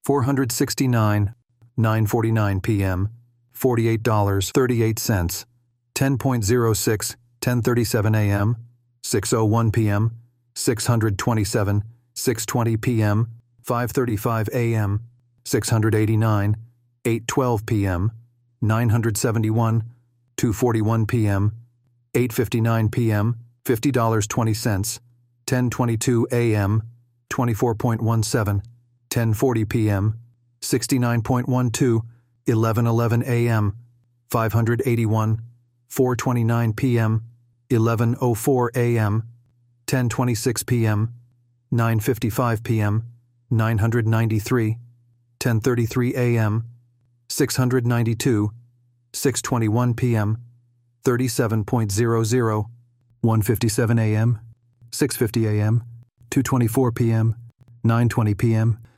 $469, 9:49 p.m., $48.38, 10.06, 10:37 a.m., 6:01 p.m., 627, 6:20 p.m., 5:35 a.m., 689, 8:12 p.m., 971, 2:41 p.m., 8:59 p.m., $50.20, 10:22 a.m., 24.17, 10:40 p.m., 69.12, 11:11 a.m., 581, 4:29 p.m., 11:04 a.m., 10:26 p.m., 9:55 p.m., 993, 10:33 a.m., 692, 6:21 p.m., 37.00, 1:57 a.m., 6:50 a.m., 2:24 p.m., 9:20 p.m.,